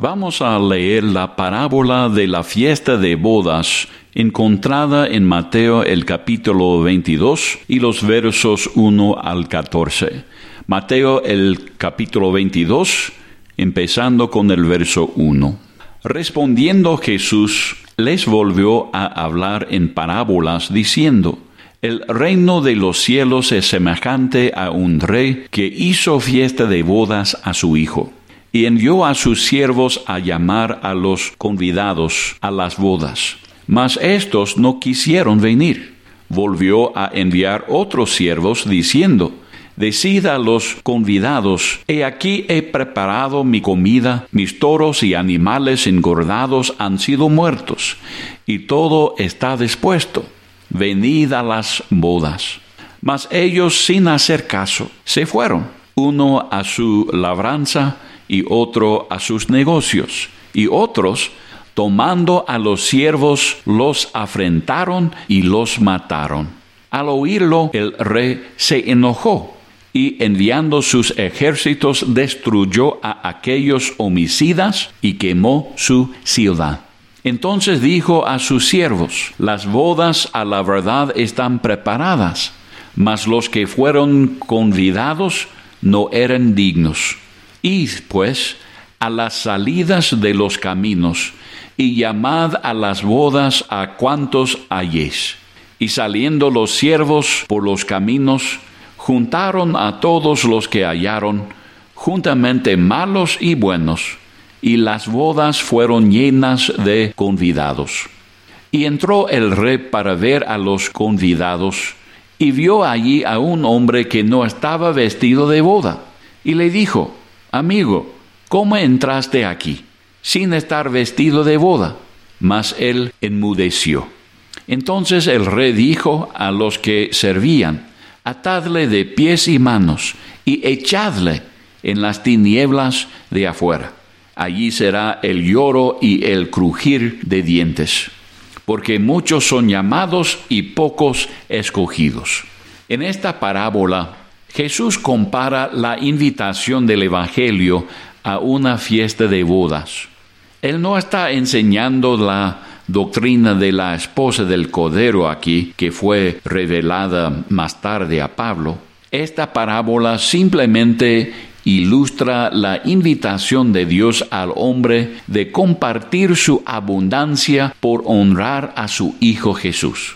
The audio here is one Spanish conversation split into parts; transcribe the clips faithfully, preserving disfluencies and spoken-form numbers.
Vamos a leer la parábola de la fiesta de bodas, encontrada en Mateo el capítulo veintidós y los versos uno al catorce. Mateo el capítulo veintidós, empezando con el verso uno. Respondiendo Jesús, les volvió a hablar en parábolas, diciendo: El reino de los cielos es semejante a un rey que hizo fiesta de bodas a su hijo, y envió a sus siervos a llamar a los convidados a las bodas. Mas éstos no quisieron venir. Volvió a enviar otros siervos, diciendo: Decid a los convidados: He aquí he preparado mi comida, mis toros y animales engordados han sido muertos, y todo está dispuesto. Venid a las bodas. Mas ellos, sin hacer caso, se fueron, uno a su labranza y otro a sus negocios, y otros, tomando a los siervos, los afrentaron y los mataron. Al oírlo, el rey se enojó, y enviando sus ejércitos destruyó a aquellos homicidas y quemó su ciudad. Entonces dijo a sus siervos: Las bodas a la verdad están preparadas, mas los que fueron convidados no eran dignos. Id, pues, a las salidas de los caminos, y llamad a las bodas a cuantos halléis. Y saliendo los siervos por los caminos, juntaron a todos los que hallaron, juntamente malos y buenos, y las bodas fueron llenas de convidados. Y entró el rey para ver a los convidados, y vio allí a un hombre que no estaba vestido de boda, y le dijo: Amigo, ¿cómo entraste aquí, sin estar vestido de boda? Mas él enmudeció. Entonces el rey dijo a los que servían: Atadle de pies y manos, y echadle en las tinieblas de afuera. Allí será el lloro y el crujir de dientes, porque muchos son llamados y pocos escogidos. En esta parábola, Jesús compara la invitación del Evangelio a una fiesta de bodas. Él no está enseñando la doctrina de la esposa del Cordero aquí, que fue revelada más tarde a Pablo. Esta parábola simplemente ilustra la invitación de Dios al hombre de compartir su abundancia por honrar a su Hijo Jesús.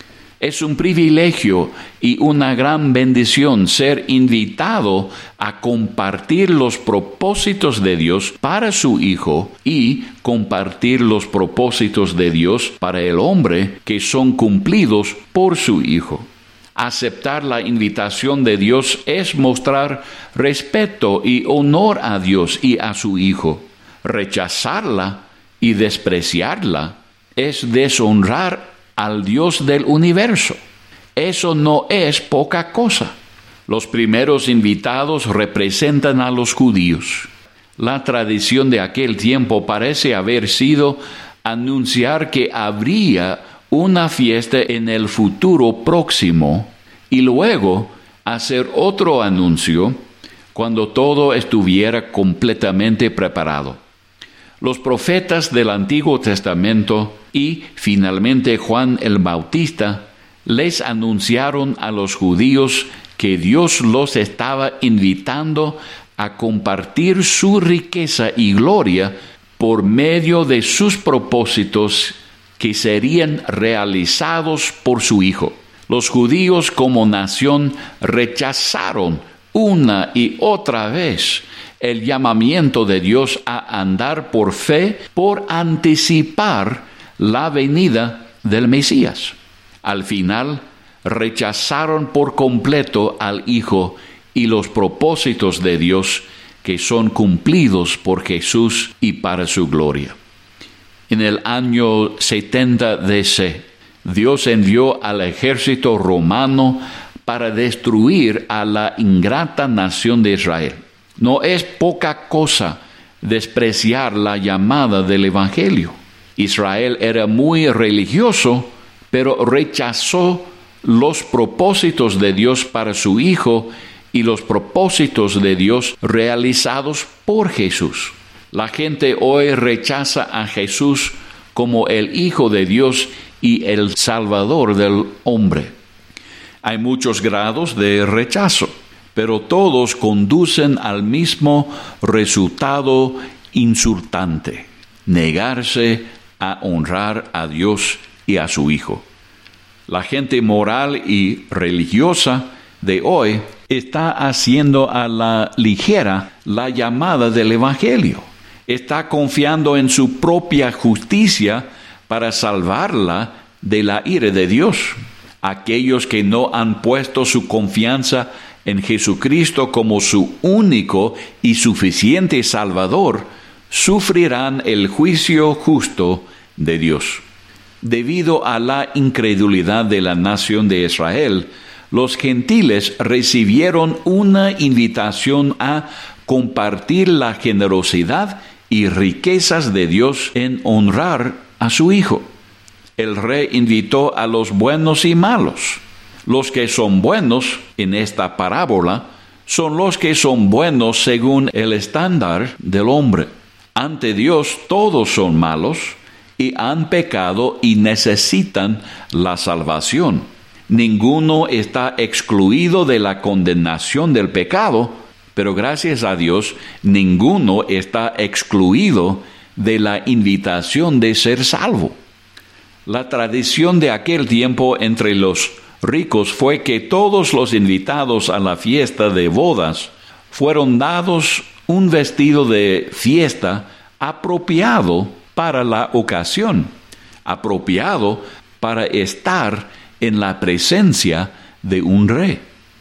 Es un privilegio y una gran bendición ser invitado a compartir los propósitos de Dios para su Hijo y compartir los propósitos de Dios para el hombre que son cumplidos por su Hijo. Aceptar la invitación de Dios es mostrar respeto y honor a Dios y a su Hijo. Rechazarla y despreciarla es deshonrar al Dios del universo. Eso no es poca cosa. Los primeros invitados representan a los judíos. La tradición de aquel tiempo parece haber sido anunciar que habría una fiesta en el futuro próximo y luego hacer otro anuncio cuando todo estuviera completamente preparado. Los profetas del Antiguo Testamento y finalmente Juan el Bautista les anunciaron a los judíos que Dios los estaba invitando a compartir su riqueza y gloria por medio de sus propósitos que serían realizados por su Hijo. Los judíos como nación rechazaron una y otra vez el llamamiento de Dios a andar por fe, por anticipar la venida del Mesías. Al final, rechazaron por completo al Hijo y los propósitos de Dios que son cumplidos por Jesús y para su gloria. En el año setenta D C, Dios envió al ejército romano para destruir a la ingrata nación de Israel. No es poca cosa despreciar la llamada del Evangelio. Israel era muy religioso, pero rechazó los propósitos de Dios para su Hijo y los propósitos de Dios realizados por Jesús. La gente hoy rechaza a Jesús como el Hijo de Dios y el Salvador del hombre. Hay muchos grados de rechazo, pero todos conducen al mismo resultado insultante: negarse a honrar a Dios y a su Hijo. La gente moral y religiosa de hoy está haciendo a la ligera la llamada del Evangelio. Está confiando en su propia justicia para salvarla de la ira de Dios. Aquellos que no han puesto su confianza en Jesucristo como su único y suficiente Salvador, sufrirán el juicio justo de Dios. Debido a la incredulidad de la nación de Israel, los gentiles recibieron una invitación a compartir la generosidad y riquezas de Dios en honrar a su Hijo. El rey invitó a los buenos y malos. Los que son buenos en esta parábola son los que son buenos según el estándar del hombre. Ante Dios todos son malos y han pecado y necesitan la salvación. Ninguno está excluido de la condenación del pecado, pero gracias a Dios, ninguno está excluido de la invitación de ser salvo. La tradición de aquel tiempo entre los ricos fue que todos los invitados a la fiesta de bodas fueron dados un vestido de fiesta apropiado para la ocasión, apropiado para estar en la presencia de un rey.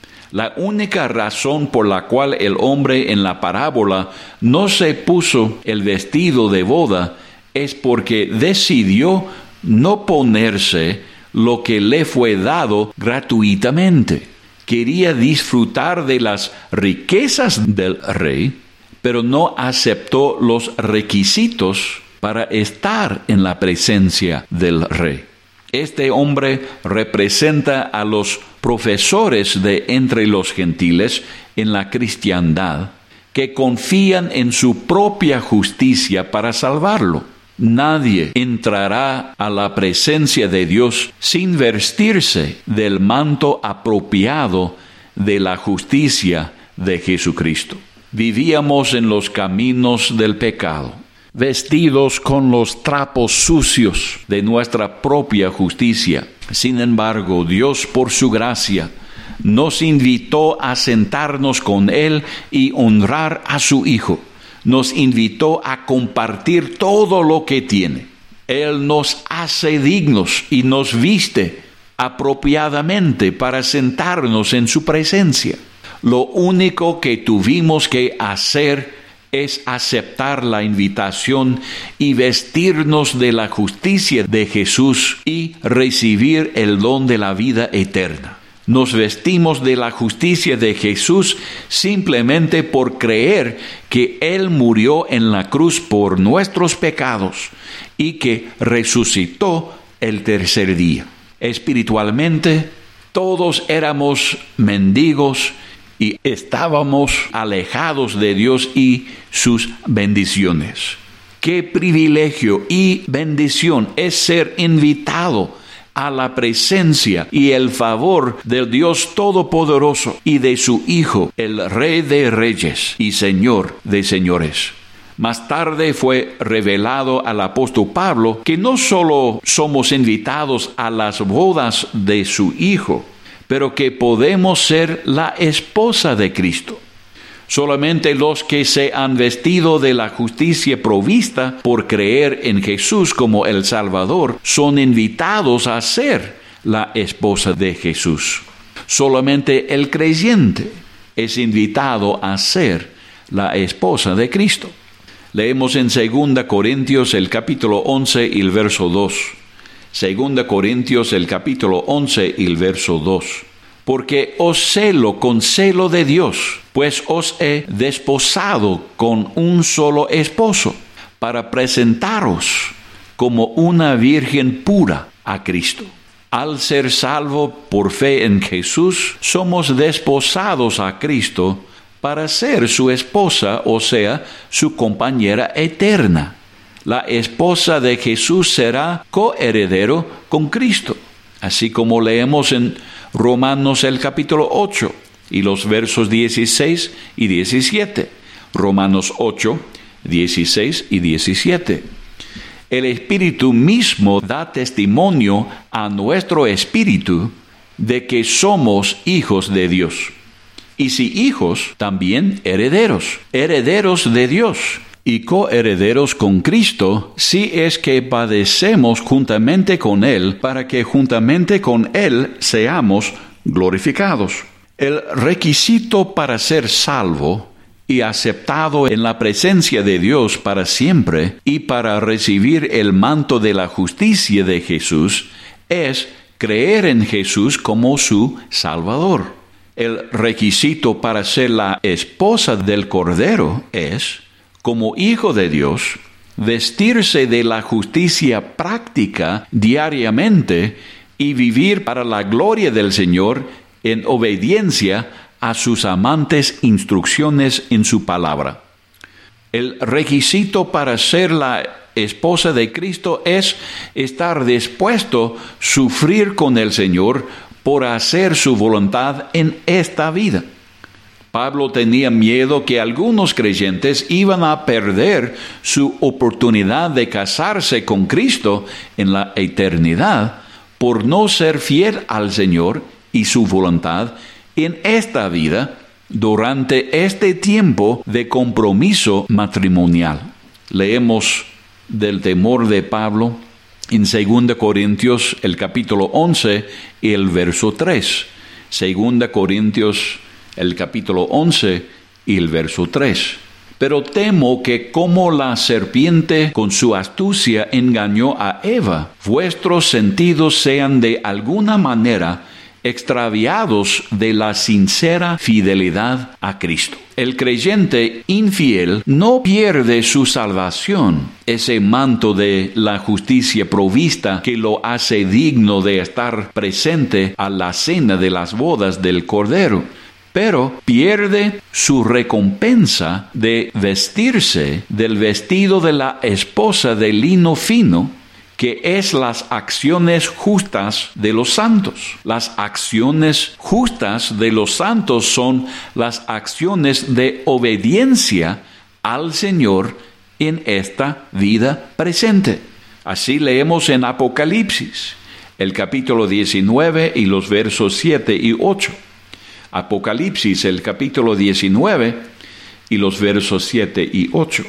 La única razón por la cual el hombre en la parábola no se puso el vestido de boda es porque decidió no ponerse lo que le fue dado gratuitamente. Quería disfrutar de las riquezas del rey, pero no aceptó los requisitos para estar en la presencia del rey. Este hombre representa a los profesores de entre los gentiles en la cristiandad, que confían en su propia justicia para salvarlo. Nadie entrará a la presencia de Dios sin vestirse del manto apropiado de la justicia de Jesucristo. Vivíamos en los caminos del pecado, vestidos con los trapos sucios de nuestra propia justicia. Sin embargo, Dios, por su gracia, nos invitó a sentarnos con Él y honrar a su Hijo. Nos invitó a compartir todo lo que tiene. Él nos hace dignos y nos viste apropiadamente para sentarnos en su presencia. Lo único que tuvimos que hacer es aceptar la invitación y vestirnos de la justicia de Jesús y recibir el don de la vida eterna. Nos vestimos de la justicia de Jesús simplemente por creer que Él murió en la cruz por nuestros pecados y que resucitó el tercer día. Espiritualmente, todos éramos mendigos y estábamos alejados de Dios y sus bendiciones. Qué privilegio y bendición es ser invitado a la presencia y el favor del Dios Todopoderoso y de su Hijo, el Rey de Reyes y Señor de Señores. Más tarde fue revelado al apóstol Pablo que no solo somos invitados a las bodas de su Hijo, pero que podemos ser la esposa de Cristo. Solamente los que se han vestido de la justicia provista por creer en Jesús como el Salvador son invitados a ser la esposa de Jesús. Solamente el creyente es invitado a ser la esposa de Cristo. Leemos en segunda Corintios el capítulo once y el verso dos. segunda Corintios el capítulo once y el verso dos. Porque os celo con celo de Dios, pues os he desposado con un solo esposo, para presentaros como una virgen pura a Cristo. Al ser salvo por fe en Jesús, somos desposados a Cristo para ser su esposa, o sea, su compañera eterna. La esposa de Jesús será coheredero con Cristo, así como leemos en Romanos el capítulo ocho y los versos dieciséis y diecisiete. Romanos ocho, dieciséis y diecisiete. El Espíritu mismo da testimonio a nuestro espíritu de que somos hijos de Dios. Y si hijos, también herederos, herederos de Dios, y coherederos con Cristo, si es que padecemos juntamente con Él, para que juntamente con Él seamos glorificados. El requisito para ser salvo y aceptado en la presencia de Dios para siempre, y para recibir el manto de la justicia de Jesús, es creer en Jesús como su Salvador. El requisito para ser la esposa del Cordero es, como hijo de Dios, vestirse de la justicia práctica diariamente y vivir para la gloria del Señor en obediencia a sus amantes instrucciones en su palabra. El requisito para ser la esposa de Cristo es estar dispuesto a sufrir con el Señor por hacer su voluntad en esta vida. Pablo tenía miedo que algunos creyentes iban a perder su oportunidad de casarse con Cristo en la eternidad por no ser fiel al Señor y su voluntad en esta vida durante este tiempo de compromiso matrimonial. Leemos del temor de Pablo en segunda Corintios el capítulo once y el verso tres. segunda Corintios el capítulo once y el verso tres. Pero temo que como la serpiente con su astucia engañó a Eva, vuestros sentidos sean de alguna manera extraviados de la sincera fidelidad a Cristo. El creyente infiel no pierde su salvación, ese manto de la justicia provista que lo hace digno de estar presente a la cena de las bodas del Cordero, pero pierde su recompensa de vestirse del vestido de la esposa de lino fino, que es las acciones justas de los santos. Las acciones justas de los santos son las acciones de obediencia al Señor en esta vida presente. Así leemos en Apocalipsis, el capítulo diecinueve y los versos siete y ocho. Apocalipsis, el capítulo diecinueve y los versos siete y ocho.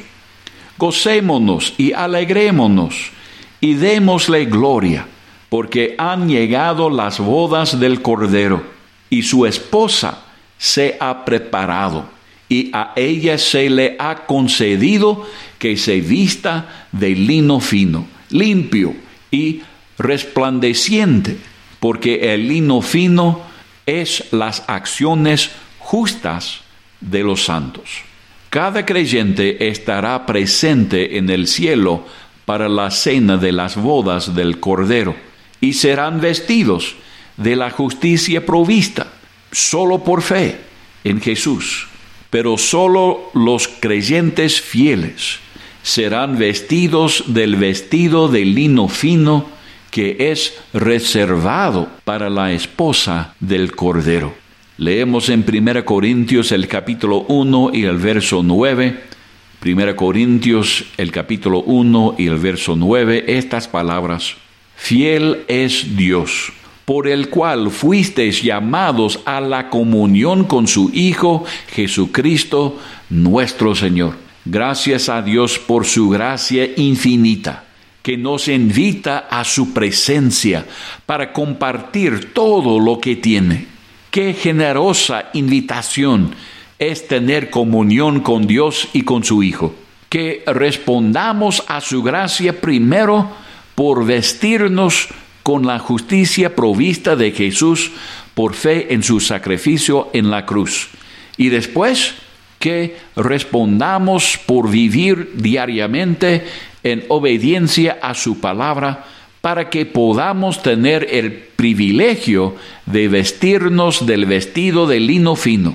Gocémonos y alegrémonos y démosle gloria, porque han llegado las bodas del Cordero, y su esposa se ha preparado, y a ella se le ha concedido que se vista de lino fino, limpio y resplandeciente, porque el lino fino es las acciones justas de los santos. Cada creyente estará presente en el cielo para la cena de las bodas del Cordero, y serán vestidos de la justicia provista, solo por fe en Jesús. Pero solo los creyentes fieles serán vestidos del vestido de lino fino que es reservado para la esposa del Cordero. Leemos en primera Corintios el capítulo uno y el verso nueve. primera Corintios, el capítulo uno y el verso nueve, estas palabras: Fiel es Dios, por el cual fuisteis llamados a la comunión con su Hijo Jesucristo nuestro Señor. Gracias a Dios por su gracia infinita, que nos invita a su presencia para compartir todo lo que tiene. Qué generosa invitación es tener comunión con Dios y con su Hijo. Que respondamos a su gracia primero por vestirnos con la justicia provista de Jesús por fe en su sacrificio en la cruz. Y después que respondamos por vivir diariamente en obediencia a su palabra, para que podamos tener el privilegio de vestirnos del vestido de lino fino,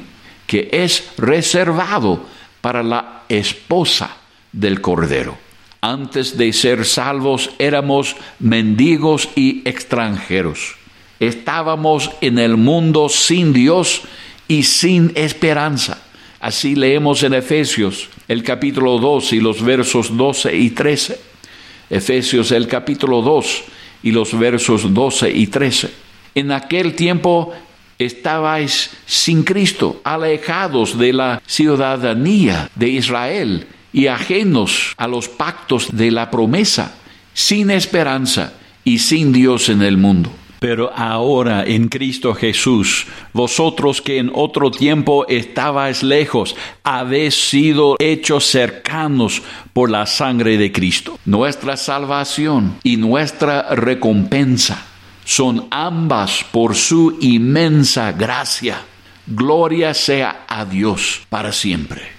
que es reservado para la esposa del Cordero. Antes de ser salvos éramos mendigos y extranjeros. Estábamos en el mundo sin Dios y sin esperanza. Así leemos en Efesios, el capítulo dos y los versos doce y trece. Efesios, el capítulo dos y los versos doce y trece. En aquel tiempo estabais sin Cristo, alejados de la ciudadanía de Israel y ajenos a los pactos de la promesa, sin esperanza y sin Dios en el mundo. Pero ahora en Cristo Jesús, vosotros que en otro tiempo estabais lejos, habéis sido hechos cercanos por la sangre de Cristo. Nuestra salvación y nuestra recompensa son ambas por su inmensa gracia. Gloria sea a Dios para siempre.